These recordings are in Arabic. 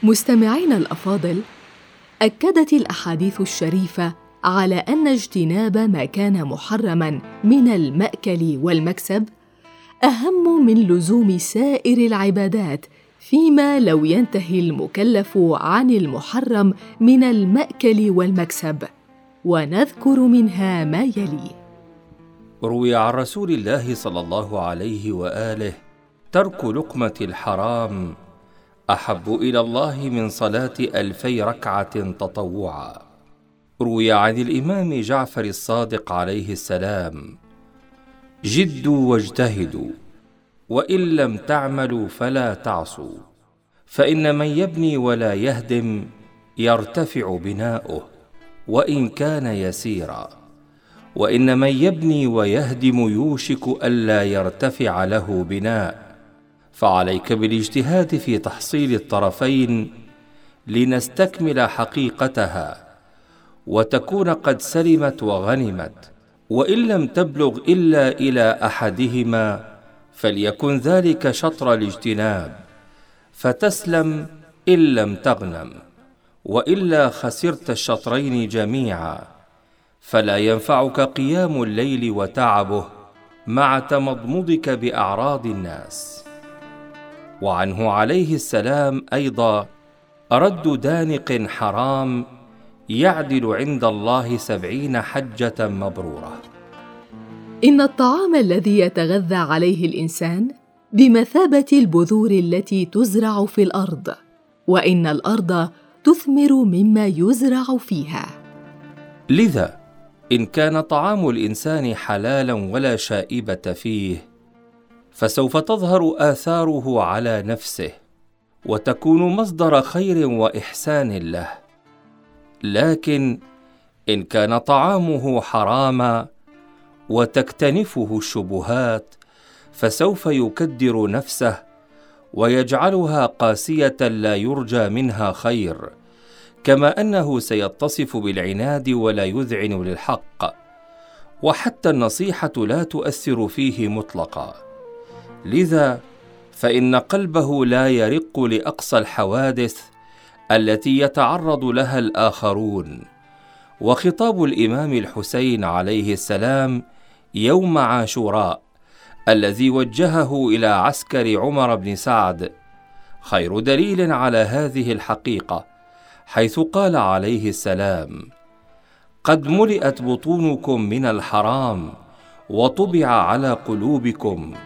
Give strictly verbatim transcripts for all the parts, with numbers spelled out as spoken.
مستمعينا الأفاضل، أكدت الأحاديث الشريفة على أن اجتناب ما كان محرماً من المأكل والمكسب أهم من لزوم سائر العبادات، فيما لو ينتهي المكلف عن المحرم من المأكل والمكسب، ونذكر منها ما يلي. روي عن رسول الله صلى الله عليه وآله: ترك لقمة الحرام أحب إلى الله من صلاة ألفي ركعة تطوعا. روي عن الإمام جعفر الصادق عليه السلام: جدوا واجتهدوا، وإن لم تعملوا فلا تعصوا، فإن من يبني ولا يهدم يرتفع بناؤه وإن كان يسيرا، وإن من يبني ويهدم يوشك ألا يرتفع له بناء. فعليك بالاجتهاد في تحصيل الطرفين لنستكمل حقيقتها وتكون قد سلمت وغنمت، وإن لم تبلغ إلا إلى أحدهما فليكن ذلك شطر الاجتناب، فتسلم إن لم تغنم، وإلا خسرت الشطرين جميعا، فلا ينفعك قيام الليل وتعبه مع تمضمضك بأعراض الناس. وعنه عليه السلام أيضا: رد دانق حرام يعدل عند الله سبعين حجة مبرورة. إن الطعام الذي يتغذى عليه الإنسان بمثابة البذور التي تزرع في الأرض، وإن الأرض تثمر مما يزرع فيها. لذا إن كان طعام الإنسان حلالا ولا شائبة فيه، فسوف تظهر آثاره على نفسه وتكون مصدر خير وإحسان له. لكن إن كان طعامه حراما وتكتنفه الشبهات، فسوف يكدر نفسه ويجعلها قاسية لا يرجى منها خير، كما أنه سيتصف بالعناد ولا يذعن للحق، وحتى النصيحة لا تؤثر فيه مطلقا. لذا فإن قلبه لا يرق لأقصى الحوادث التي يتعرض لها الآخرون. وخطاب الإمام الحسين عليه السلام يوم عاشوراء الذي وجهه إلى عسكر عمر بن سعد خير دليل على هذه الحقيقة، حيث قال عليه السلام: قد ملئت بطونكم من الحرام وطبع على قلوبكم،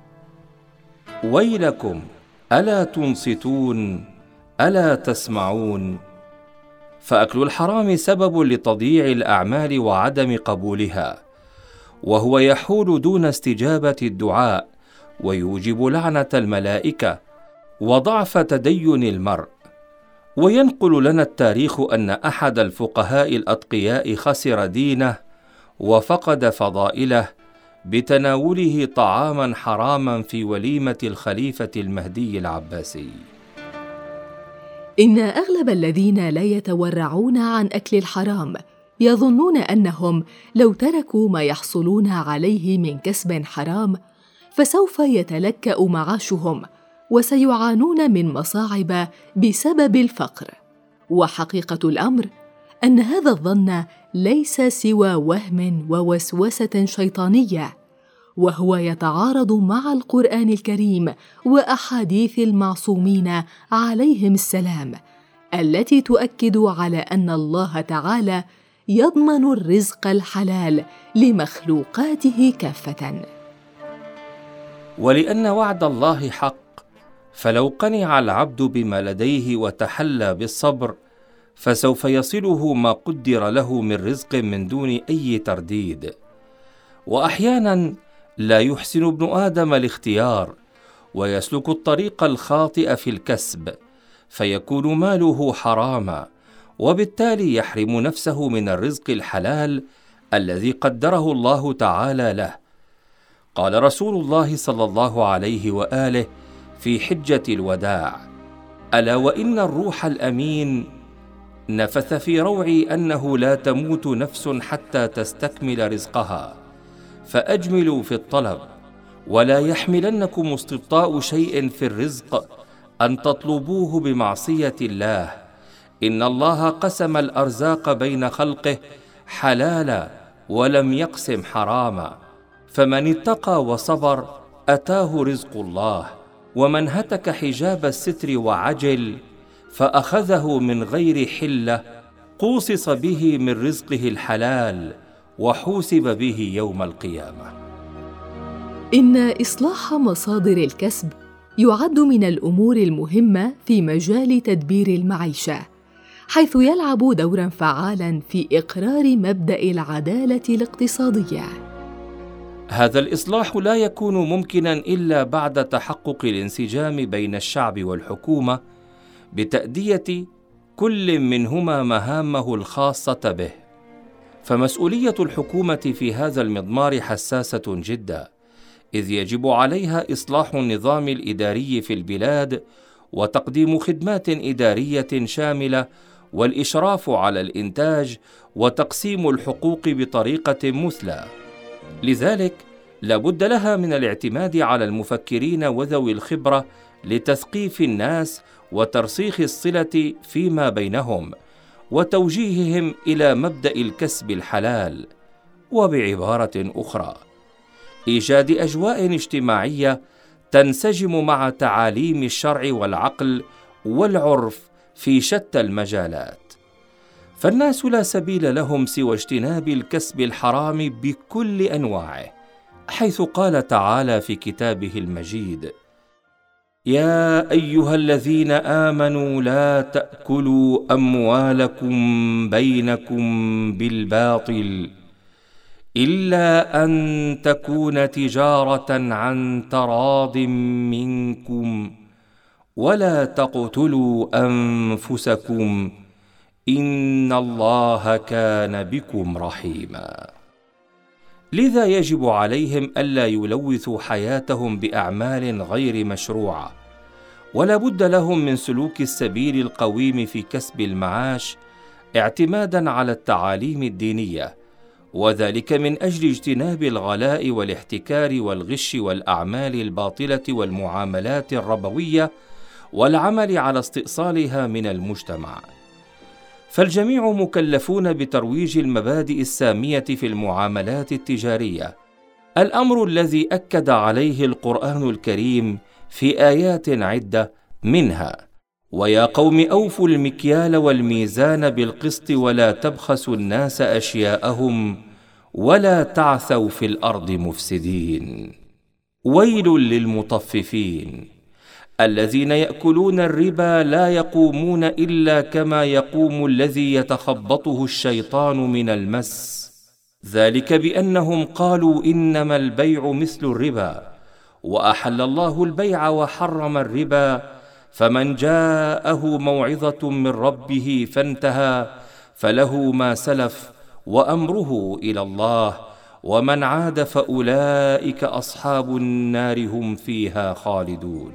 ويلكم ألا تنصتون ألا تسمعون. فأكل الحرام سبب لتضييع الأعمال وعدم قبولها، وهو يحول دون استجابة الدعاء، ويوجب لعنة الملائكة وضعف تدين المرء. وينقل لنا التاريخ أن أحد الفقهاء الأتقياء خسر دينه وفقد فضائله بتناوله طعاما حراما في وليمة الخليفة المهدي العباسي. إن أغلب الذين لا يتورعون عن أكل الحرام يظنون أنهم لو تركوا ما يحصلون عليه من كسب حرام فسوف يتلكأ معاشهم وسيعانون من مصاعب بسبب الفقر. وحقيقة الأمر أن هذا الظن ليس سوى وهم ووسوسة شيطانية، وهو يتعارض مع القرآن الكريم وأحاديث المعصومين عليهم السلام، التي تؤكد على أن الله تعالى يضمن الرزق الحلال لمخلوقاته كافة. ولأن وعد الله حق، فلو قنع العبد بما لديه وتحلى بالصبر، فسوف يصله ما قدر له من رزق من دون أي ترديد. وأحيانا لا يحسن ابن آدم الاختيار ويسلك الطريق الخاطئ في الكسب، فيكون ماله حراما، وبالتالي يحرم نفسه من الرزق الحلال الذي قدره الله تعالى له. قال رسول الله صلى الله عليه وآله في حجة الوداع: ألا وإن الروح الأمين نفث في روعي أنه لا تموت نفس حتى تستكمل رزقها، فأجملوا في الطلب، ولا يحملنكم استبطاء شيء في الرزق أن تطلبوه بمعصية الله. إن الله قسم الأرزاق بين خلقه حلالا ولم يقسم حراما، فمن اتقى وصبر أتاه رزق الله، ومن هتك حجاب الستر وعجل فأخذه من غير حلة قوصص به من رزقه الحلال وحوسب به يوم القيامة. إن إصلاح مصادر الكسب يعد من الأمور المهمة في مجال تدبير المعيشة، حيث يلعب دوراً فعالاً في إقرار مبدأ العدالة الاقتصادية. هذا الإصلاح لا يكون ممكناً إلا بعد تحقق الانسجام بين الشعب والحكومة بتأدية كل منهما مهامه الخاصة به. فمسؤولية الحكومة في هذا المضمار حساسة جداً، إذ يجب عليها إصلاح النظام الإداري في البلاد وتقديم خدمات إدارية شاملة والإشراف على الإنتاج وتقسيم الحقوق بطريقة مثلى. لذلك لا بد لها من الاعتماد على المفكرين وذوي الخبرة لتثقيف الناس وترسيخ الصلة فيما بينهم وتوجيههم إلى مبدأ الكسب الحلال، وبعبارة أخرى إيجاد أجواء اجتماعية تنسجم مع تعاليم الشرع والعقل والعرف في شتى المجالات. فالناس لا سبيل لهم سوى اجتناب الكسب الحرام بكل أنواعه، حيث قال تعالى في كتابه المجيد: يا أيها الذين آمنوا لا تأكلوا أموالكم بينكم بالباطل إلا أن تكون تجارة عن تراض منكم ولا تقتلوا أنفسكم إن الله كان بكم رحيما. لذا يجب عليهم ألا يلوثوا حياتهم بأعمال غير مشروعة، ولا بد لهم من سلوك السبيل القويم في كسب المعاش اعتمادا على التعاليم الدينية، وذلك من أجل اجتناب الغلاء والاحتكار والغش والأعمال الباطلة والمعاملات الربوية والعمل على استئصالها من المجتمع. فالجميع مكلفون بترويج المبادئ السامية في المعاملات التجارية، الأمر الذي أكد عليه القرآن الكريم في آيات عدة، منها: ويا قوم أوفوا المكيال والميزان بالقسط ولا تبخسوا الناس أشياءهم ولا تعثوا في الأرض مفسدين. ويل للمطففين الذين يأكلون الربا لا يقومون إلا كما يقوم الذي يتخبطه الشيطان من المس، ذلك بأنهم قالوا إنما البيع مثل الربا وأحل الله البيع وحرم الربا، فمن جاءه موعظة من ربه فانتهى فله ما سلف وأمره إلى الله ومن عاد فأولئك أصحاب النار هم فيها خالدون.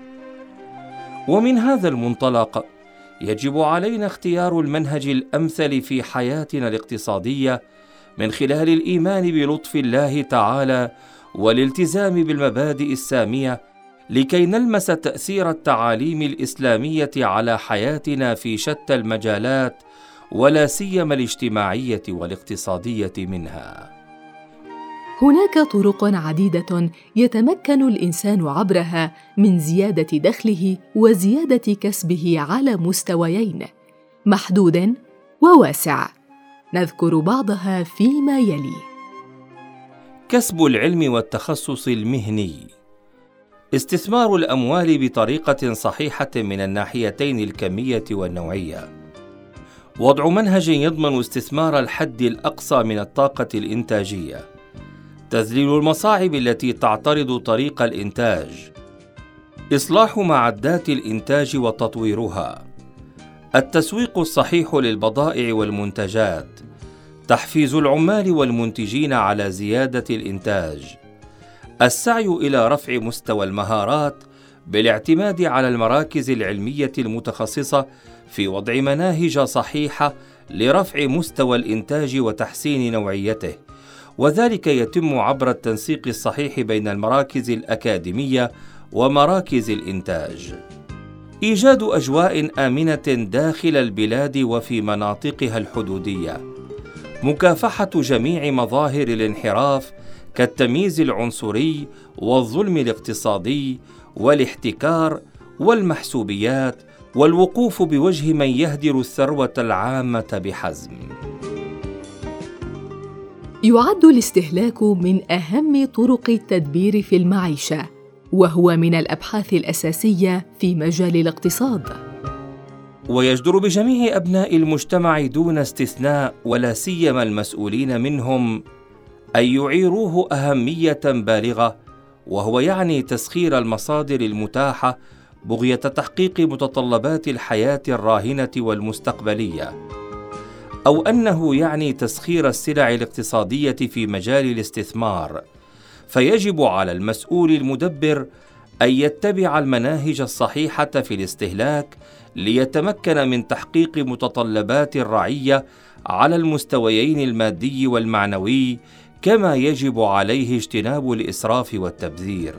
ومن هذا المنطلق يجب علينا اختيار المنهج الأمثل في حياتنا الاقتصادية من خلال الإيمان بلطف الله تعالى والالتزام بالمبادئ السامية، لكي نلمس تأثير التعاليم الإسلامية على حياتنا في شتى المجالات ولا سيما الاجتماعية والاقتصادية منها. هناك طرق عديدة يتمكن الإنسان عبرها من زيادة دخله وزيادة كسبه على مستويين محدود وواسع، نذكر بعضها فيما يلي: كسب العلم والتخصص المهني، استثمار الأموال بطريقة صحيحة من الناحيتين الكمية والنوعية، وضع منهج يضمن استثمار الحد الأقصى من الطاقة الإنتاجية، تذليل المصاعب التي تعترض طريق الإنتاج، إصلاح معدات الإنتاج وتطويرها، التسويق الصحيح للبضائع والمنتجات، تحفيز العمال والمنتجين على زيادة الإنتاج، السعي إلى رفع مستوى المهارات بالاعتماد على المراكز العلمية المتخصصة في وضع مناهج صحيحة لرفع مستوى الإنتاج وتحسين نوعيته، وذلك يتم عبر التنسيق الصحيح بين المراكز الأكاديمية ومراكز الإنتاج. إيجاد أجواء آمنة داخل البلاد وفي مناطقها الحدودية، مكافحة جميع مظاهر الانحراف كالتمييز العنصري والظلم الاقتصادي والاحتكار والمحسوبيات، والوقوف بوجه من يهدر الثروة العامة بحزم. يعد الاستهلاك من أهم طرق التدبير في المعيشة، وهو من الأبحاث الأساسية في مجال الاقتصاد. ويجدر بجميع أبناء المجتمع دون استثناء، ولا سيما المسؤولين منهم، أن يعيروه أهمية بالغة، وهو يعني تسخير المصادر المتاحة بغية تحقيق متطلبات الحياة الراهنة والمستقبلية، أو أنه يعني تسخير السلع الاقتصادية في مجال الاستثمار. فيجب على المسؤول المدبر أن يتبع المناهج الصحيحة في الاستهلاك ليتمكن من تحقيق متطلبات الرعية على المستويين المادي والمعنوي، كما يجب عليه اجتناب الإسراف والتبذير.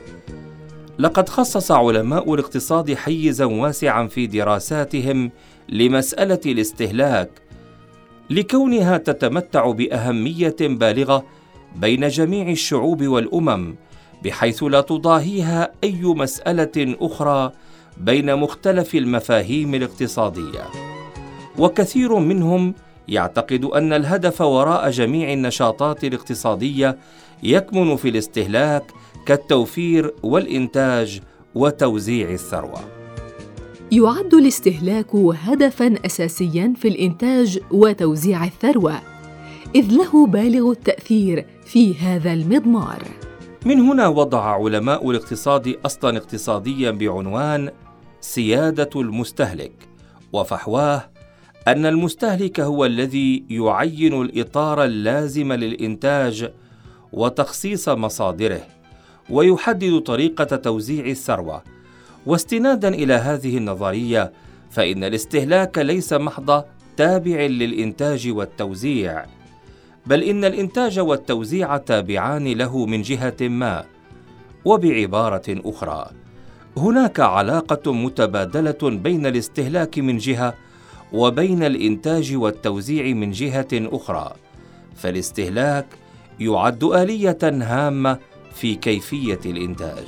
لقد خصص علماء الاقتصاد حيزاً واسعاً في دراساتهم لمسألة الاستهلاك، لكونها تتمتع بأهمية بالغة بين جميع الشعوب والأمم، بحيث لا تضاهيها أي مسألة أخرى بين مختلف المفاهيم الاقتصادية. وكثير منهم يعتقد أن الهدف وراء جميع النشاطات الاقتصادية يكمن في الاستهلاك كالتوفير والإنتاج وتوزيع الثروة. يعد الاستهلاك هدفاً أساسياً في الإنتاج وتوزيع الثروة، إذ له بالغ التأثير في هذا المضمار. من هنا وضع علماء الاقتصاد أصلاً اقتصادياً بعنوان سيادة المستهلك، وفحواه أن المستهلك هو الذي يعين الإطار اللازم للإنتاج وتخصيص مصادره، ويحدد طريقة توزيع الثروة. واستناداً إلى هذه النظرية، فإن الاستهلاك ليس محض تابع للإنتاج والتوزيع، بل إن الإنتاج والتوزيع تابعان له من جهة ما. وبعبارة أخرى، هناك علاقة متبادلة بين الاستهلاك من جهة وبين الإنتاج والتوزيع من جهة أخرى، فالاستهلاك يعد آلية هامة في كيفية الإنتاج.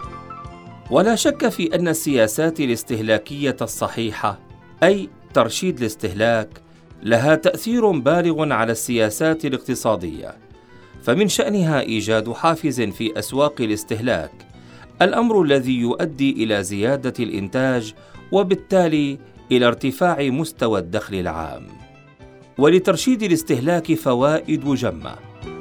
ولا شك في أن السياسات الاستهلاكية الصحيحة، أي ترشيد الاستهلاك، لها تأثير بالغ على السياسات الاقتصادية، فمن شأنها إيجاد حافز في أسواق الاستهلاك، الأمر الذي يؤدي إلى زيادة الإنتاج وبالتالي إلى ارتفاع مستوى الدخل العام. ولترشيد الاستهلاك فوائد جمة،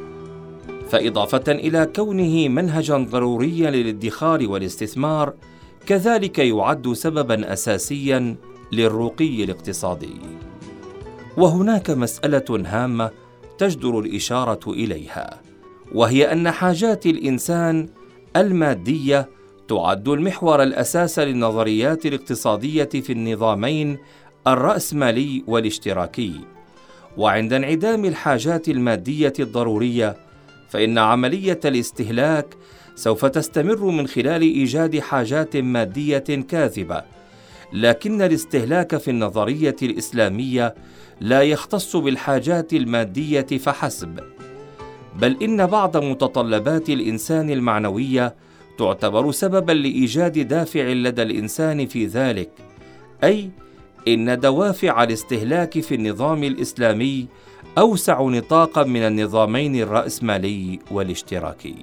فإضافة إلى كونه منهجاً ضرورياً للادخار والاستثمار، كذلك يعد سبباً أساسياً للرقي الاقتصادي. وهناك مسألة هامة تجدر الإشارة إليها، وهي أن حاجات الإنسان المادية تعد المحور الأساس للنظريات الاقتصادية في النظامين الرأسمالي والاشتراكي. وعند انعدام الحاجات المادية الضرورية، فإن عملية الاستهلاك سوف تستمر من خلال إيجاد حاجات مادية كاذبة. لكن الاستهلاك في النظرية الإسلامية لا يختص بالحاجات المادية فحسب، بل إن بعض متطلبات الإنسان المعنوية تعتبر سبباً لإيجاد دافع لدى الإنسان في ذلك، أي إن دوافع الاستهلاك في النظام الإسلامي أوسع نطاقاً من النظامين الرأسمالي والاشتراكي.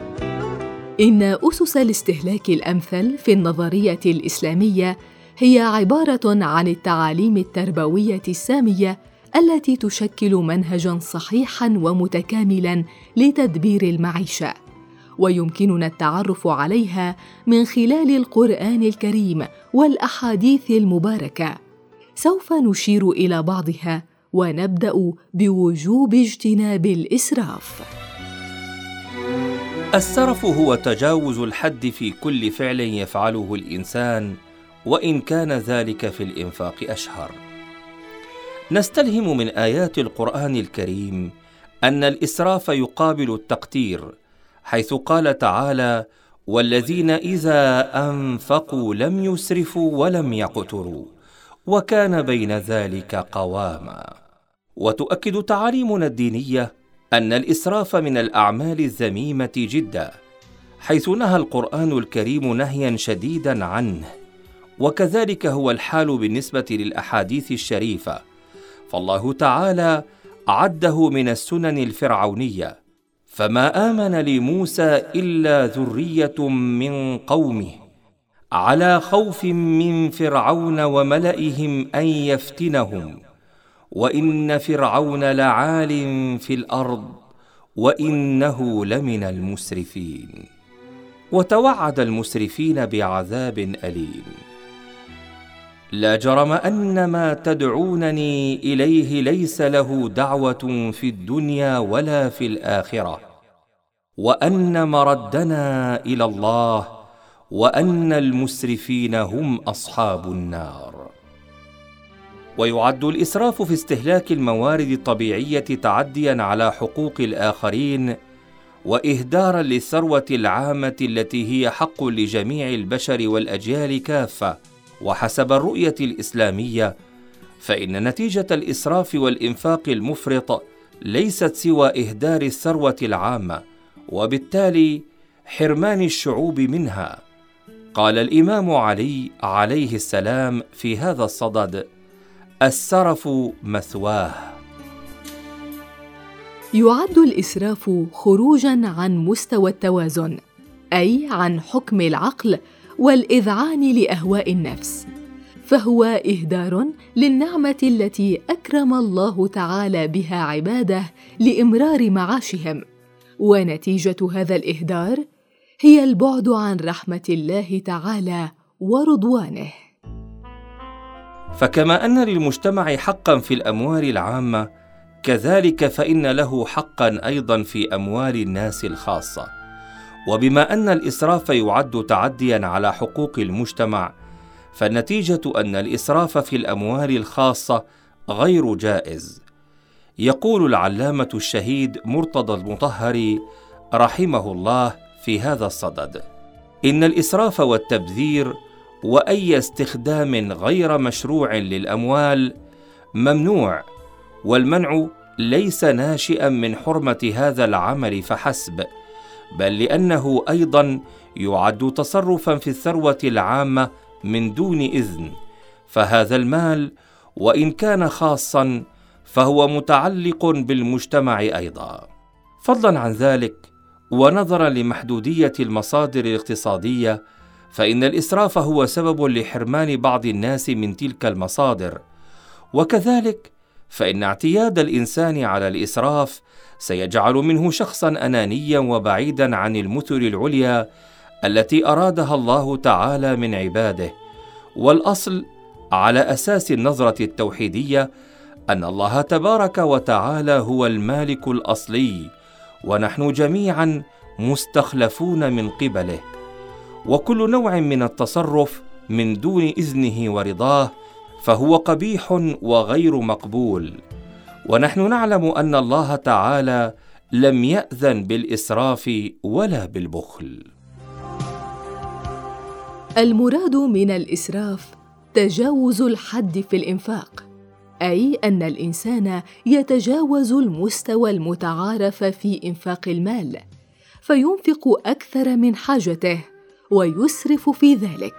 إن أسس الاستهلاك الأمثل في النظرية الإسلامية هي عبارة عن التعاليم التربوية السامية التي تشكل منهجاً صحيحاً ومتكاملاً لتدبير المعيشة، ويمكننا التعرف عليها من خلال القرآن الكريم والأحاديث المباركة. سوف نشير إلى بعضها، ونبدأ بوجوب اجتناب الإسراف. السرف هو تجاوز الحد في كل فعل يفعله الإنسان، وإن كان ذلك في الإنفاق أشهر. نستلهم من آيات القرآن الكريم أن الإسراف يقابل التقتير، حيث قال تعالى: والذين إذا أنفقوا لم يسرفوا ولم يقتروا وكان بين ذلك قواما. وتؤكد تعاليمنا الدينية أن الإسراف من الأعمال الذميمة جدا، حيث نهى القرآن الكريم نهيا شديدا عنه، وكذلك هو الحال بالنسبة للأحاديث الشريفة، فالله تعالى عده من السنن الفرعونية: فما آمن لموسى إلا ذرية من قومه على خوف من فرعون وملئهم أن يفتنهم وإن فرعون لعال في الأرض وإنه لمن المسرفين. وتوعد المسرفين بعذاب أليم. لا جرم أن ما تدعونني إليه ليس له دعوة في الدنيا ولا في الآخرة، وأن مردنا إلى الله، وأن المسرفين هم أصحاب النار. ويعد الإسراف في استهلاك الموارد الطبيعية تعديا على حقوق الآخرين وإهدارا للثروة العامة التي هي حق لجميع البشر والأجيال كافة. وحسب الرؤية الإسلامية، فإن نتيجة الإسراف والإنفاق المفرط ليست سوى إهدار الثروة العامة، وبالتالي حرمان الشعوب منها. قال الإمام علي عليه السلام في هذا الصدد: السرف مثواه. يعد الإسراف خروجاً عن مستوى التوازن، أي عن حكم العقل والإذعان لأهواء النفس، فهو إهدار للنعمة التي أكرم الله تعالى بها عباده لإمرار معاشهم، ونتيجة هذا الإهدار هي البعد عن رحمة الله تعالى ورضوانه. فكما أن للمجتمع حقاً في الأموال العامة، كذلك فإن له حقاً أيضاً في أموال الناس الخاصة. وبما أن الإسراف يعد تعدياً على حقوق المجتمع، فالنتيجة أن الإسراف في الأموال الخاصة غير جائز. يقول العلامة الشهيد مرتضى المطهري رحمه الله في هذا الصدد: إن الإسراف والتبذير وأي استخدام غير مشروع للأموال ممنوع، والمنع ليس ناشئا من حرمة هذا العمل فحسب، بل لأنه أيضا يعد تصرفا في الثروة العامة من دون إذن، فهذا المال وإن كان خاصا فهو متعلق بالمجتمع أيضا. فضلا عن ذلك، ونظرا لمحدودية المصادر الاقتصادية، فإن الإسراف هو سبب لحرمان بعض الناس من تلك المصادر، وكذلك فإن اعتياد الإنسان على الإسراف سيجعل منه شخصا أنانيا وبعيدا عن المثل العليا التي أرادها الله تعالى من عباده. والأصل على أساس النظرة التوحيدية أن الله تبارك وتعالى هو المالك الأصلي، ونحن جميعا مستخلفون من قبله، وكل نوع من التصرف من دون إذنه ورضاه فهو قبيح وغير مقبول. ونحن نعلم أن الله تعالى لم يأذن بالإسراف ولا بالبخل. المراد من الإسراف تجاوز الحد في الإنفاق، أي أن الإنسان يتجاوز المستوى المتعارف في إنفاق المال، فينفق أكثر من حاجته ويسرف في ذلك.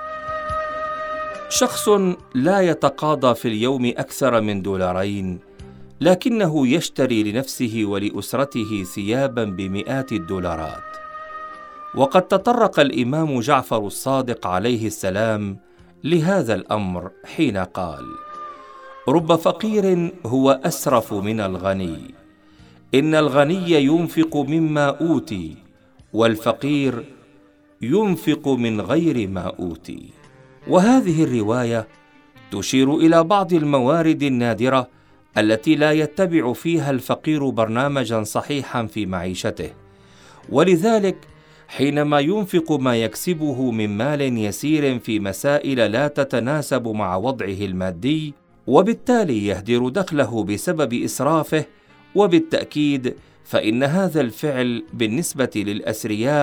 شخص لا يتقاضى في اليوم أكثر من دولارين، لكنه يشتري لنفسه ولأسرته ثياباً بمئات الدولارات. وقد تطرق الإمام جعفر الصادق عليه السلام لهذا الأمر حين قال: رب فقير هو أسرف من الغني، إن الغني ينفق مما أوتي، والفقير ينفق من غير ما أوتي. وهذه الرواية تشير إلى بعض الموارد النادرة التي لا يتبع فيها الفقير برنامجا صحيحا في معيشته، ولذلك حينما ينفق ما يكسبه من مال يسير في مسائل لا تتناسب مع وضعه المادي، وبالتالي يهدر دخله بسبب إسرافه، وبالتأكيد فإن هذا الفعل بالنسبة للأثرياء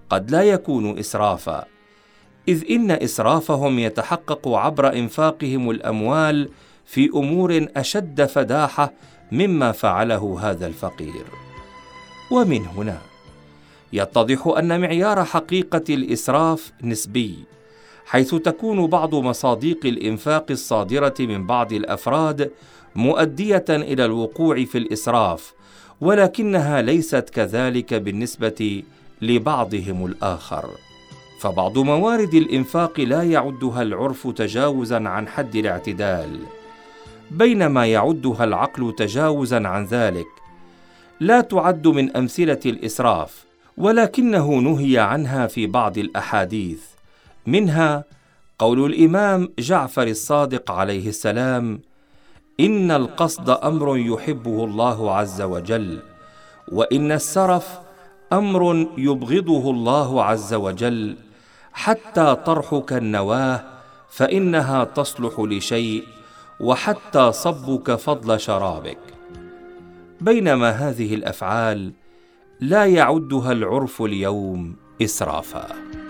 قد لا يكون إسرافا، إذ إن إسرافهم يتحقق عبر إنفاقهم الأموال في أمور أشد فداحة مما فعله هذا الفقير. ومن هنا يتضح أن معيار حقيقة الإسراف نسبي، حيث تكون بعض مصادق الإنفاق الصادرة من بعض الأفراد مؤدية إلى الوقوع في الإسراف، ولكنها ليست كذلك بالنسبة لبعضهم الآخر. فبعض موارد الإنفاق لا يعدها العرف تجاوزاً عن حد الاعتدال، بينما يعدها العقل تجاوزاً عن ذلك. لا تعد من أمثلة الإسراف، ولكنه نهي عنها في بعض الأحاديث، منها قول الإمام جعفر الصادق عليه السلام: إن القصد أمر يحبه الله عز وجل، وإن السرف أمر يبغضه الله عز وجل، حتى ترحك النواه فإنها تصلح لشيء، وحتى صبك فضل شرابك. بينما هذه الأفعال لا يعدها العرف اليوم إسرافا.